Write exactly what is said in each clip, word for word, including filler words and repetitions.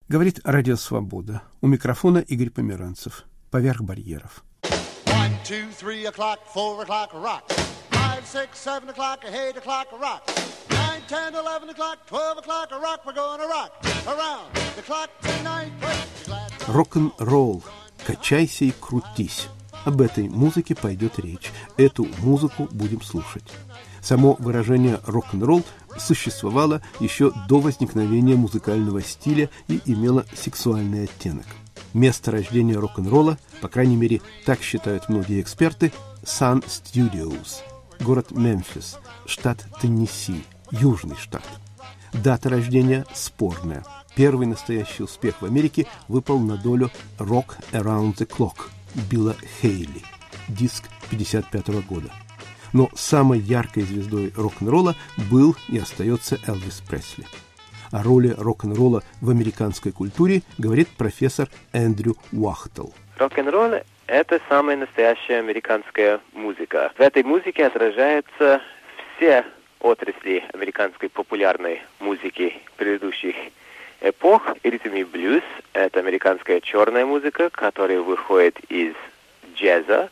Говорит Радио Свобода. У микрофона Игорь Померанцев. Поверх барьеров. One, two, three o'clock, four o'clock, rock. Five, six, seven o'clock, eight o'clock, rock. Nine, ten, eleven o'clock, twelve o'clock, rock. We're gonna rock around the clock tonight. Рок-н-ролл. Качайся и крутись. Об этой музыке пойдет речь. Эту музыку будем слушать. Само выражение рок-н-ролл существовало еще до возникновения музыкального стиля и имело сексуальный оттенок. Место рождения рок-н-ролла, по крайней мере, так считают многие эксперты, Sun Studios, город Мемфис, штат Теннесси, Южный штат. Дата рождения спорная. Первый настоящий успех в Америке выпал на долю «Rock Around the Clock» Билла Хейли, диск пятьдесят пятого года. Но самой яркой звездой рок-н-ролла был и остается Элвис Пресли. О роли рок-н-ролла в американской культуре говорит профессор Эндрю Уахтл. Рок-н-ролл — это самая настоящая американская музыка. В этой музыке отражаются все отрасли американской популярной музыки предыдущих эпох. Ритм и блюз — это американская черная музыка, которая выходит из джаза.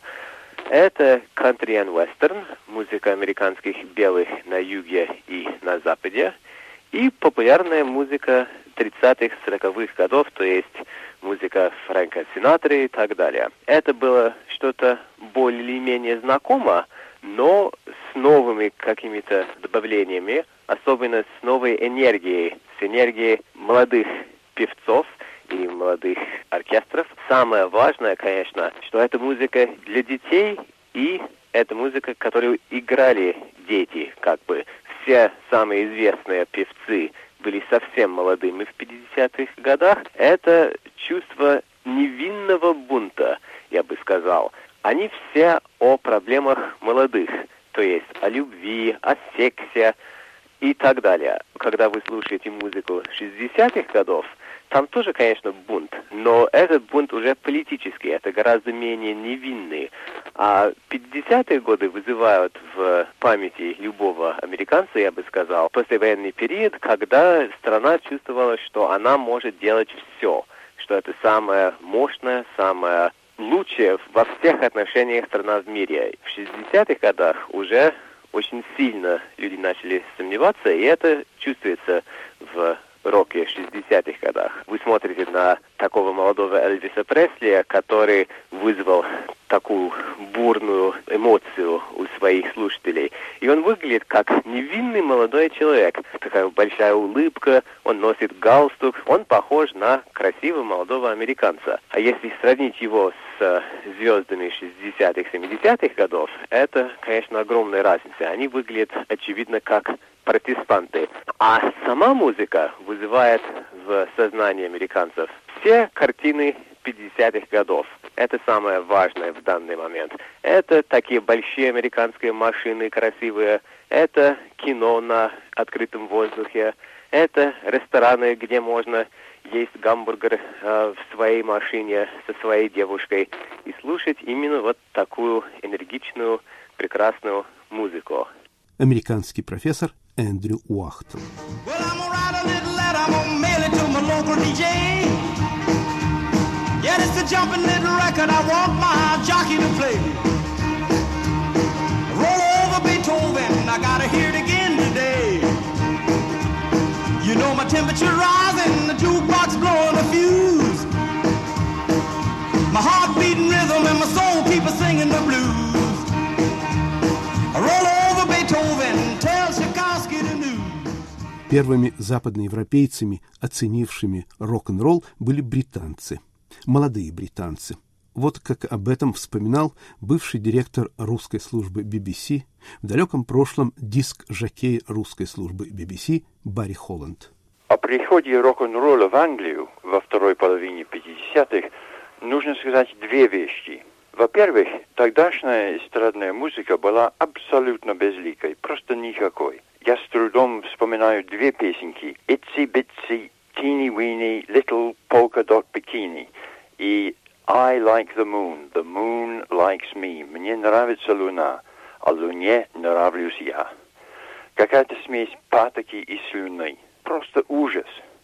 Это country and western, музыка американских белых на юге и на западе. И популярная музыка тридцатых, сороковых годов, то есть музыка Фрэнка Синатры и так далее. Это было что-то более-менее знакомо, но с новыми какими-то добавлениями, особенно с новой энергией, с энергией молодых певцов и молодых оркестров. Самое важное, конечно, что это музыка для детей, и это музыка, которую играли дети, как бы. Все самые известные певцы были совсем молодыми в пятидесятых годах. Это чувство невинного бунта, я бы сказал. Они все о проблемах молодых, то есть о любви, о сексе и так далее. Когда вы слушаете музыку шестидесятых годов, там тоже, конечно, бунт, но этот бунт уже политический, это гораздо менее невинный. А пятидесятые годы вызывают в памяти любого американца, я бы сказал, послевоенный период, когда страна чувствовала, что она может делать все, что это самое мощное, самое лучшее во всех отношениях страна в мире. В шестидесятых годах уже очень сильно люди начали сомневаться, и это чувствуется в роке шестидесятых годах. Вы смотрите на такого молодого Элвиса Пресли, который вызвал такую бурную эмоцию у своих слушателей. И он выглядит как невинный молодой человек. Такая большая улыбка, он носит галстук, он похож на красивого молодого американца. А если сравнить его с звездами шестидесятых, семидесятых годов, это, конечно, огромная разница. Они выглядят, очевидно, как протестанты. А сама музыка вызывает в сознании американцев все картины пятидесятых годов. Это самое важное в данный момент. Это такие большие американские машины красивые. Это кино на открытом воздухе. Это рестораны, где можно есть гамбургер э, в своей машине со своей девушкой и слушать именно вот такую энергичную, прекрасную музыку. Американский профессор Эндрю Уахтл. Well, I'm gonna write a little letter, I'm gonna mail it to my local ди джей. Yeah, it's a jumping little record I want my jockey to play. Roll over Beethoven, I gotta hear it again today. You know my temperature rising, the jukebox blowing a fuse. My heart beating rhythm and my soul keep a singing the blues. Roll over Beethoven, tell Tchaikovsky the news. Первыми западноевропейцами, оценившими рок-н-ролл, были британцы. Молодые британцы. Вот как об этом вспоминал бывший директор русской службы би би си, в далеком прошлом диск-жокей русской службы би би си Барри Холланд. О приходе рок-н-ролла в Англию во второй половине пятидесятых нужно сказать две вещи. Во-первых, тогдашняя эстрадная музыка была абсолютно безликой, просто никакой. Я с трудом вспоминаю две песенки «Itsy Bitsy Teeny Weeny Little Polka Dot Bikini» и «I like the moon, the moon likes me». Мне нравится луна, а луне нравлюсь я. Какая-то смесь патоки и слюны. Просто ужас.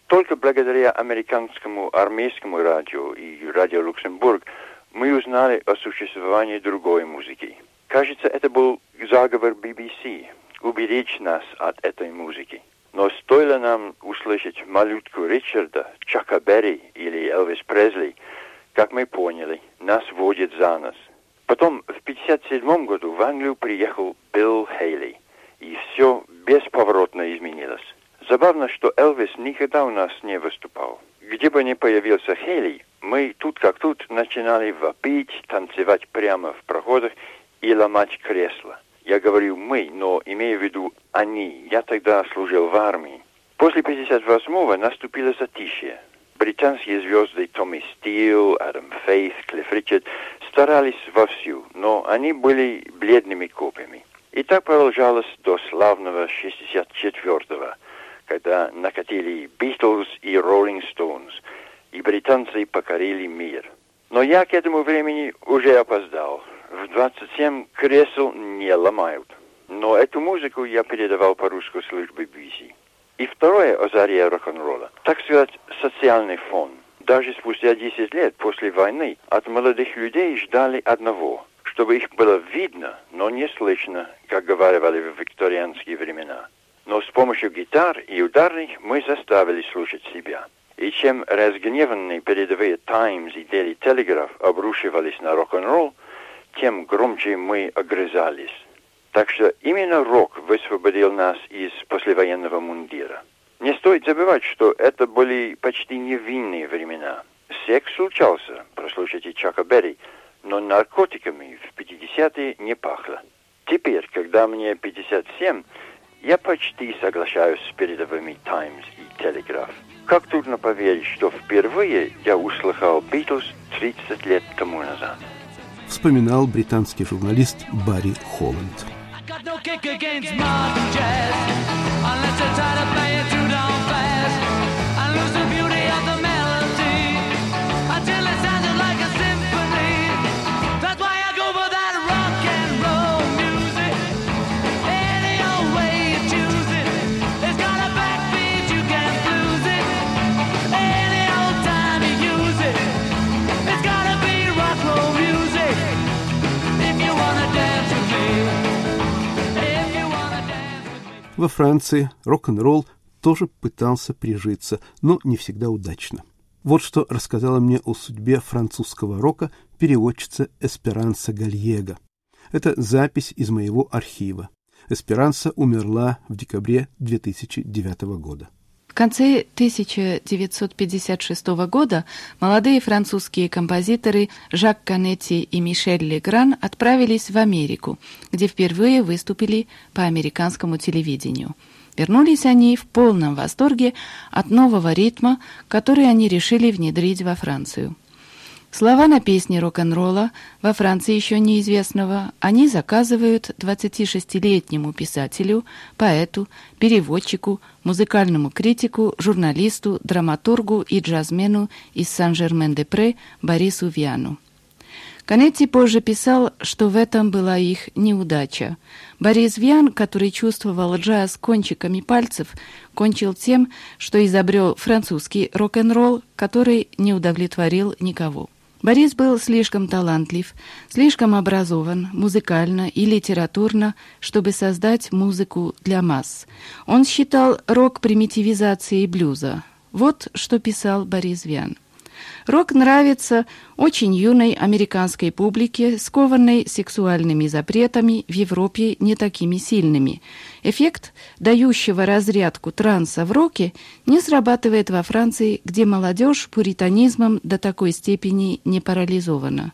Только благодаря американскому армейскому радио и радио Люксембург мы узнали о существовании другой музыки. Кажется, это был заговор би би си – уберечь нас от этой музыки. Но стоило нам услышать малютку Ричарда, Чака Берри или Элвис Пресли, как мы поняли, нас водят за нос. Потом в пятьдесят седьмом году в Англию приехал Билл Хейли, и все бесповоротно изменилось. Забавно, что Элвис никогда у нас не выступал. Где бы ни появился Хейли, мы тут как тут начинали вопить, танцевать прямо в проходах и ломать кресла. Я говорю «мы», но имею в виду «они». Я тогда служил в армии. После пятьдесят восьмого наступило затишье. Британские звезды Томми Стил, Адам Фейс, Клифф Ричард старались вовсю, но они были бледными копьями. И так продолжалось до славного шестьдесят четвёртого, когда накатили Битлз и Роллинг Стоунс, и британцы покорили мир. Но я к этому времени уже опоздал. В двадцать семь кресел не ломают. Но эту музыку я передавал по русской службе би би си. И второе о заре рок-н-ролла, так сказать, социальный фон. Даже спустя десять лет после войны от молодых людей ждали одного, чтобы их было видно, но не слышно, как говорили в викторианские времена. Но с помощью гитар и ударных мы заставили слушать себя. И чем разгневанные передовые «Таймс» и «Дейли Телеграф» обрушивались на рок-н-ролл, тем громче мы огрызались. Так что именно рок высвободил нас из послевоенного мундира. Не стоит забывать, что это были почти невинные времена. Секс случался, прослушайте Чака Берри, но наркотиками в пятидесятые не пахло. Теперь, когда мне пятьдесят семь, я почти соглашаюсь с передовыми «Таймс» и «Телеграф». Как трудно поверить, что впервые я услыхал «Битлз» тридцать лет тому назад. Вспоминал британский журналист Барри Холланд. Во Франции рок-н-ролл тоже пытался прижиться, но не всегда удачно. Вот что рассказала мне о судьбе французского рока переводчица Эсперанса Гальего. Это запись из моего архива. Эсперанса умерла в декабре две тысячи девятого года. В конце тысяча девятьсот пятьдесят шестого года молодые французские композиторы Жак Канетти и Мишель Легран отправились в Америку, где впервые выступили по американскому телевидению. Вернулись они в полном восторге от нового ритма, который они решили внедрить во Францию. Слова на песни рок-н-ролла во Франции еще неизвестного они заказывают двадцатишестилетнему писателю, поэту, переводчику, музыкальному критику, журналисту, драматургу и джазмену из Сан-Жермен-де-Пре Борису Виану. Канетти позже писал, что в этом была их неудача. Борис Виан, который чувствовал джаз кончиками пальцев, кончил тем, что изобрел французский рок-н-ролл, который не удовлетворил никого. Борис был слишком талантлив, слишком образован музыкально и литературно, чтобы создать музыку для масс. Он считал рок примитивизацией блюза. Вот что писал Борис Виан. Рок нравится очень юной американской публике, скованной сексуальными запретами, в Европе не такими сильными. Эффект, дающего разрядку транса в роке, не срабатывает во Франции, где молодежь пуританизмом до такой степени не парализована.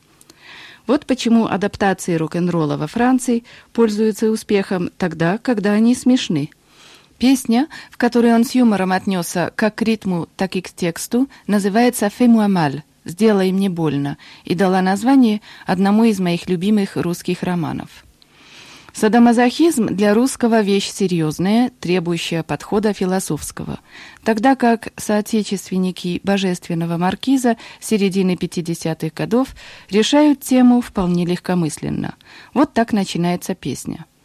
Вот почему адаптации рок-н-ролла во Франции пользуются успехом тогда, когда они смешны. Песня, в которой он с юмором отнесся как к ритму, так и к тексту, называется «Fais-moi mal» – «Сделай мне больно» и дала название одному из моих любимых русских романов. Садомазохизм для русского вещь серьезная, требующая подхода философского, тогда как соотечественники божественного маркиза середины пятидесятых годов решают тему вполне легкомысленно. Вот так начинается песня.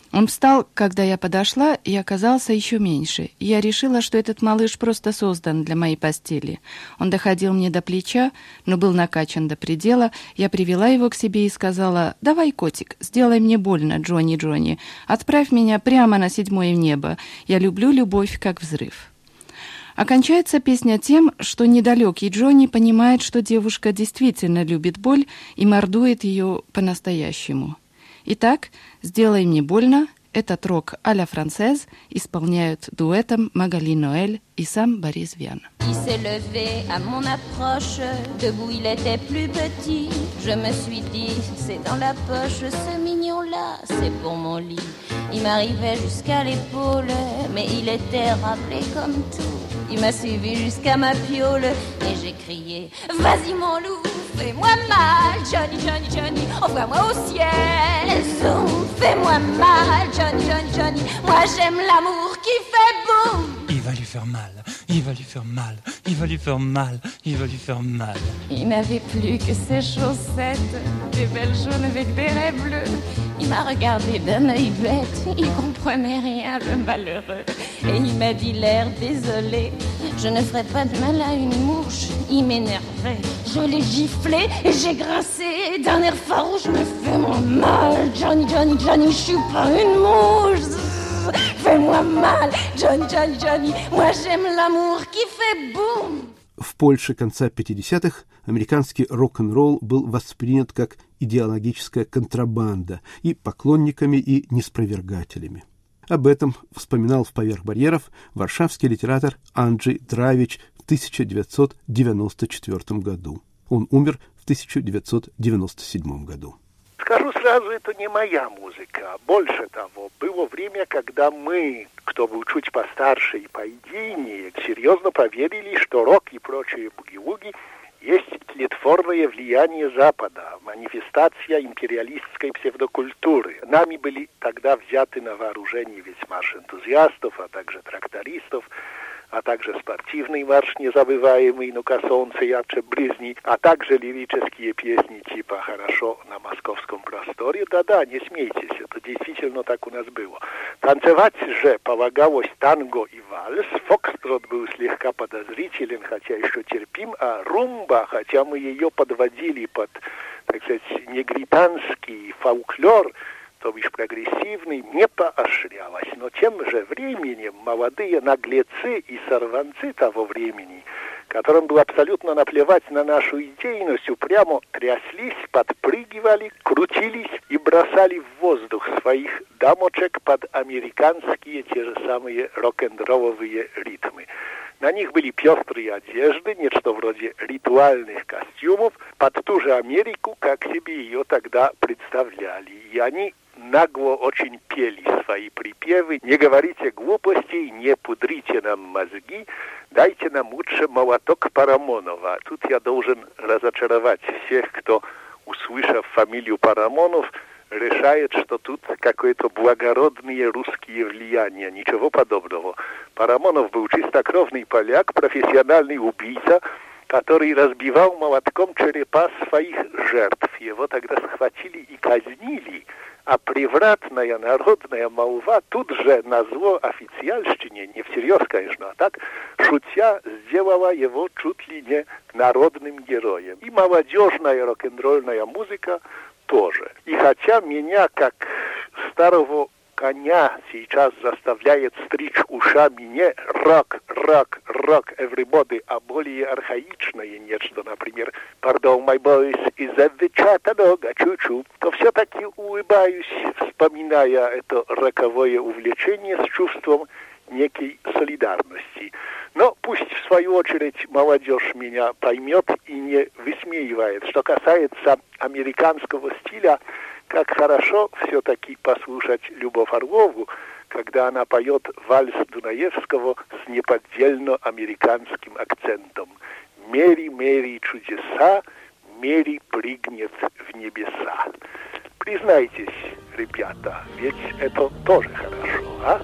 Он встал, когда я подошла, и оказался еще меньше. Я решила, что этот малыш просто создан для моей постели. Он доходил мне до плеча, но был накачан до предела. Я привела его к себе и сказала: «Давай, котик, сделай мне больно, Джонни, Джонни. Отправь меня прямо на седьмое небо. Я люблю любовь, как взрыв». Окончается песня тем, что недалекий Джонни понимает, что девушка действительно любит боль и мордует ее по-настоящему. Итак, «Сделай мне больно» — этот рок а-ля францез исполняют дуэтом Магали Ноэль и сам Борис Виан. Il s'est levé à mon approche, debout il était plus petit. Je me suis dit, c'est dans la poche, ce mignon-là, c'est pour mon lit. Il m'arrivait jusqu'à l'épaule, mais il était rappelé comme tout. Il m'a suivi jusqu'à ma piole et j'ai crié: vas-y mon loup, fais-moi mal, Johnny, Johnny, Johnny, envoie-moi au ciel. Zoom, fais-moi mal, Johnny, Johnny, Johnny, moi j'aime l'amour qui fait boum. Il va lui faire mal, il va lui faire mal, il va lui faire mal, il va lui faire mal. Il n'avait plus que ses chaussettes, des belles jaunes avec des raies bleues. Il m'a regardé d'un œil bête, il comprenait rien, le malheureux. Et il m'a dit l'air désolé: je ne ferai pas de mal à une mouche. Il m'énervait, je l'ai giflé et j'ai grincé d'un air farouche: me fais-moi mal, Johnny, Johnny, Johnny, je suis pas une mouche. Fais-moi mal, Johnny, Johnny, Johnny, moi j'aime l'amour qui fait boum. В Польше конца пятидесятых американский рок-н-ролл был воспринят как идеологическая контрабанда и поклонниками, и неспровергателями. Об этом вспоминал в «Поверх барьеров» варшавский литератор Анджей Дравич в тысяча девятьсот девяносто четвёртом году. Он умер в тысяча девятьсот девяносто седьмом году. Скажу сразу, это не моя музыка. Больше того, было время, когда мы, кто был чуть постарше и поидейнее, серьезно поверили, что рок и прочие буги-вуги есть тлетворное влияние Запада, манифестация империалистской псевдокультуры. Нами были тогда взяты на вооружение весь марш энтузиастов, а также трактористов, а также спортивный марш незабываемый «Ну-ка, солнце ярче брызни», а также лирические песни типа «Хорошо на московском просторе». Да-да, не смейтесь, это действительно так у нас было. Танцевать же полагалось танго и вальс, фокстрот был слегка подозрителен, хотя еще терпим, а румба, хотя мы ее подводили под, так сказать, негритянский фольклор, то бишь прогрессивный, не поощрялось. Но тем же временем молодые наглецы и сорванцы того времени, которым было абсолютно наплевать на нашу идейность, упрямо тряслись, подпрыгивали, крутились и бросали в воздух своих дамочек под американские те же самые рок-н-ролловые ритмы. На них были пестрые одежды, нечто вроде ритуальных костюмов, под ту же Америку, как себе ее тогда представляли. И они нагло очень пели свои припевы: «Не говорите глупостей, не пудрите нам мозги, дайте нам лучше молоток Парамонова». Тут я должен разочаровать всех, кто, услышав фамилию Парамонов, решает, что тут какое-то благородные русские влияния. Ничего подобного. Парамонов был чистокровный поляк, профессиональный убийца, который разбивал молотком черепа своих жертв. Его тогда схватили и казнили, а превратная народная молва тут же назло официальщине, не всерьез, конечно, а так, шутя, сделала его чуть ли не народным героем. И молодежная рок-н-ролльная музыка тоже. И хотя меня, как старого коня, сейчас заставляет стричь ушами не рок, рок, рок, everybody, а более архаичное нечто, например, «Pardon, my boys, is that the Chattanooga, чу-чу», то все-таки улыбаюсь, вспоминая это роковое увлечение с чувством некой солидарности. Но пусть, в свою очередь, молодежь меня поймет и не высмеивает. Что касается американского стиля, как хорошо все-таки послушать Любовь Орлову, когда она поет вальс Дунаевского с неподдельно американским акцентом. «Мэри, Мэри, чудеса, Мэри прыгнет в небеса». Признайтесь, ребята, ведь это тоже хорошо, а?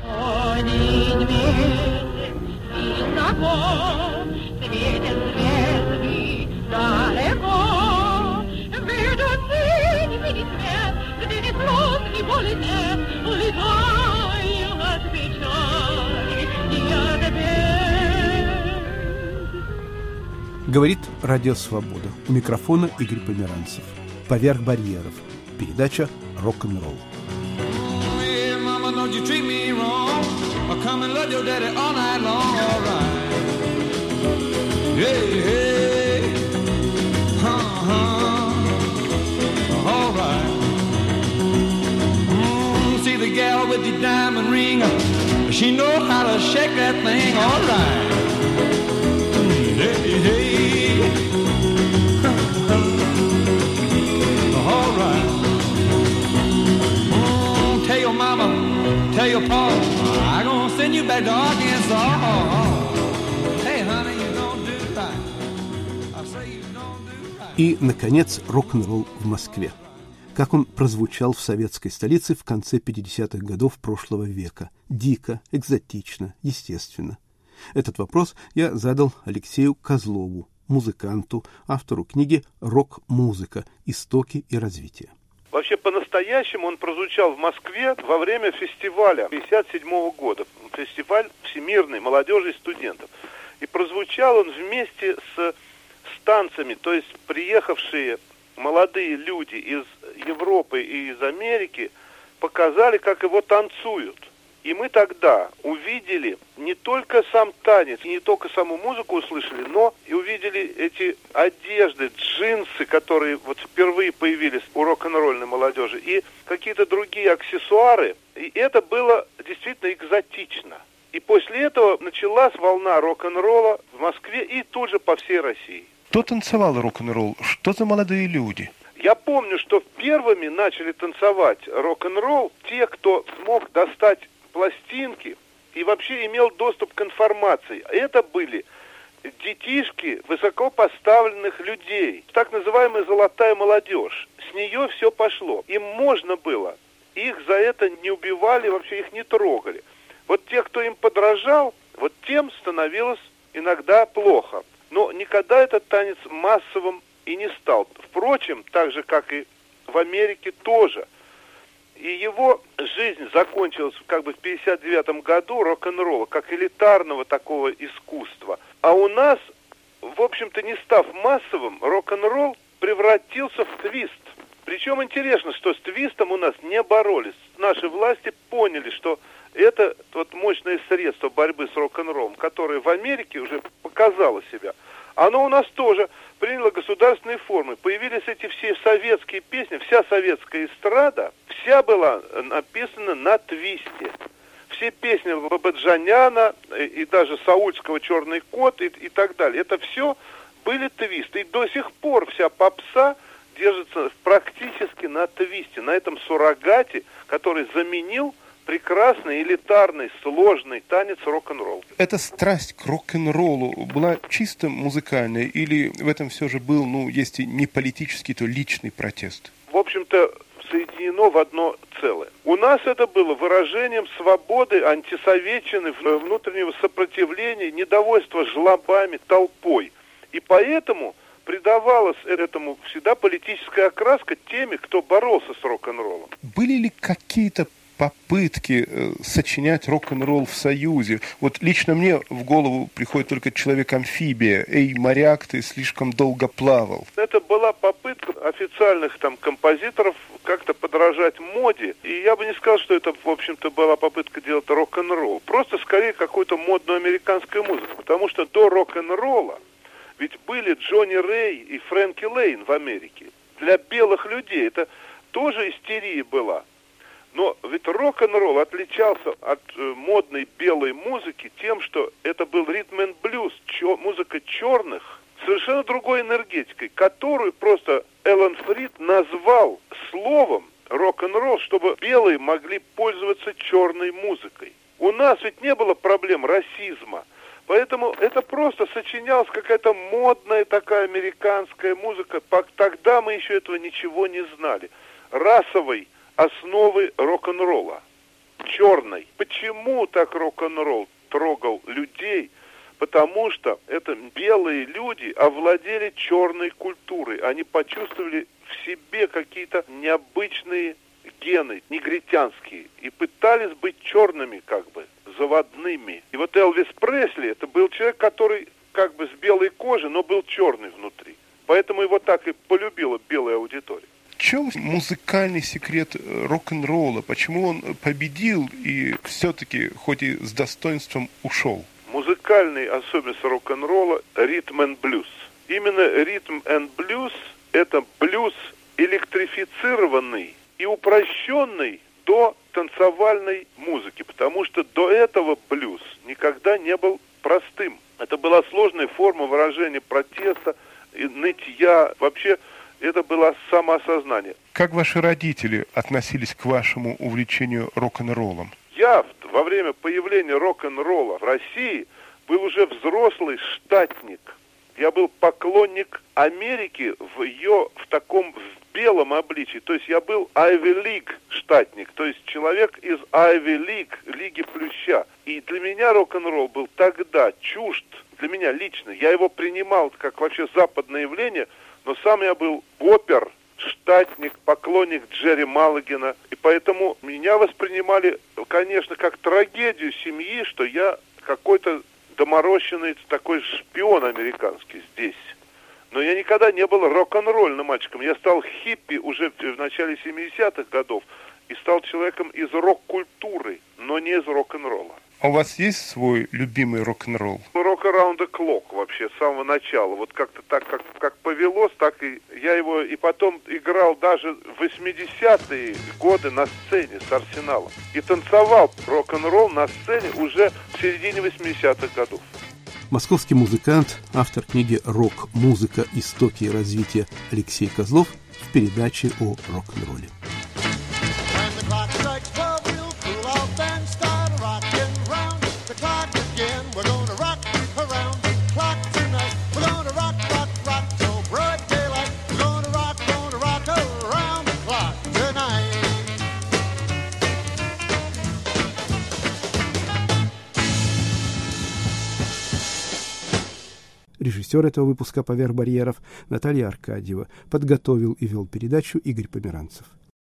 Один месяц высоко, светят звезды далеко, видят синий свет, где не слов. chi vuole te, li voglio отвечать, я тебе. Говорит Радио Свобода. У микрофона Игорь Померанцев. Поверх барьеров. Передача «Рок-н-ролл». Hey, mama, don't you treat me wrong. I'll come and love your daddy all night long, all right. Hey, hey, uh-huh, all right. Mm, see the gal with the diamond ring, she know how to shake that thing, all right. Hey, hey, all right. Mm, tell your mama, tell your pa, I'm gonna send you back to Arkansas. Hey, honey, you don't do right. I say you don't do right. И, наконец, рок-н-ролл в Москве. Как он прозвучал в советской столице в конце пятидесятых годов прошлого века. Дико, экзотично, естественно. Этот вопрос я задал Алексею Козлову, музыканту, автору книги «Рок-музыка. Истоки и развитие». Вообще, по-настоящему он прозвучал в Москве во время фестиваля пятьдесят седьмого года. Фестиваль всемирной молодежи и студентов. И прозвучал он вместе с, с танцами, то есть приехавшие молодые люди из Европы и из Америки показали, как его танцуют. И мы тогда увидели не только сам танец, и не только саму музыку услышали, но и увидели эти одежды, джинсы, которые вот впервые появились у рок-н-ролльной молодежи, и какие-то другие аксессуары. И это было действительно экзотично. И после этого началась волна рок-н-ролла в Москве и тут же по всей России. Кто танцевал рок-н-ролл? Что за молодые люди? Я помню, что первыми начали танцевать рок-н-ролл те, кто смог достать пластинки и вообще имел доступ к информации. Это были детишки высокопоставленных людей, так называемая золотая молодежь. С нее все пошло. Им можно было. Их за это не убивали, вообще их не трогали. Вот те, кто им подражал, вот тем становилось иногда плохо. Но никогда этот танец массовым и не стал. Впрочем, так же, как и в Америке тоже. И его жизнь закончилась как бы в пятьдесят девятом году рок-н-ролла, как элитарного такого искусства. А у нас, в общем-то, не став массовым, рок-н-ролл превратился в твист. Причем интересно, что с твистом у нас не боролись. Наши власти поняли, что это вот мощное средство борьбы с рок-н-роллом, которое в Америке уже показало себя. Оно у нас тоже приняло государственные формы. Появились эти все советские песни, вся советская эстрада, вся была написана на твисте. Все песни Бабаджаняна и даже Саульского «Черный кот» и, и так далее. Это все были твисты. И до сих пор вся попса держится практически на твисте, на этом суррогате, который заменил прекрасный, элитарный, сложный танец рок-н-ролл. Эта страсть к рок-н-роллу была чисто музыкальной или в этом все же был, ну, если не политический, то личный протест? В общем-то, соединено в одно целое. У нас это было выражением свободы, антисоветчины, внутреннего сопротивления, недовольства жлобами, толпой. И поэтому придавалась этому всегда политическая окраска теми, кто боролся с рок-н-роллом. Были ли какие-то попытки э, сочинять рок-н-ролл в Союзе? Вот лично мне в голову приходит только человек-амфибия. Эй, моряк, ты слишком долго плавал. Это была попытка официальных там композиторов как-то подражать моде. И я бы не сказал, что это, в общем-то, была попытка делать рок-н-ролл. Просто, скорее, какую-то модную американскую музыку. Потому что до рок-н-ролла ведь были Джонни Рэй и Фрэнки Лейн в Америке. Для белых людей это тоже истерия была. Но ведь рок-н-ролл отличался от э, модной белой музыки тем, что это был ритм-н-блюз, чё, музыка черных, совершенно другой энергетикой, которую просто Эллен Фрид назвал словом рок-н-ролл, чтобы белые могли пользоваться черной музыкой. У нас ведь не было проблем расизма, поэтому это просто сочинялась какая-то модная такая американская музыка. Тогда мы еще этого ничего не знали. Расовой основы рок-н-ролла, черной. Почему так рок-н-ролл трогал людей? Потому что это белые люди овладели черной культурой. Они почувствовали в себе какие-то необычные гены негритянские и пытались быть черными, как бы, заводными. И вот Элвис Пресли, это был человек, который как бы с белой кожи, но был черный внутри. Поэтому его так и полюбила белая аудитория. В чем музыкальный секрет рок-н-ролла? Почему он победил и все-таки, хоть и с достоинством, ушел? Музыкальный особенность рок-н-ролла – ритм and блюз. Именно ритм and блюз – это блюз электрифицированный и упрощенный до танцевальной музыки, потому что до этого блюз никогда не был простым. Это была сложная форма выражения протеста, нытья, вообще это было самоосознание. Как ваши родители относились к вашему увлечению рок-н-роллом? Я во время появления рок-н-ролла в России был уже взрослый штатник. Я был поклонник Америки в ее в таком в белом обличии. То есть я был Ivy League штатник, то есть человек из Ivy League, Лиги Плюща. И для меня рок-н-ролл был тогда чужд, для меня лично. Я его принимал как вообще западное явление, но сам я был опер, штатник, поклонник Джерри Маллигана. И поэтому меня воспринимали, конечно, как трагедию семьи, что я какой-то доморощенный такой шпион американский здесь. Но я никогда не был рок-н-ролльным мальчиком. Я стал хиппи уже в начале семидесятых годов и стал человеком из рок-культуры, но не из рок-н-ролла. А у вас есть свой любимый рок-н-ролл? Rock Around the Clock вообще с самого начала. Вот как-то так, как, как повелось, так и я его и потом играл даже в восьмидесятые годы на сцене с Арсеналом. И танцевал рок-н-ролл на сцене уже в середине восьмидесятых годов. Московский музыкант, автор книги «Рок-музыка. Истоки и развитие» Алексей Козлов в передаче о рок-н-ролле. Режиссер этого выпуска «Поверх барьеров» Наталья Аркадьева. Подготовил и вел передачу Игорь Померанцев.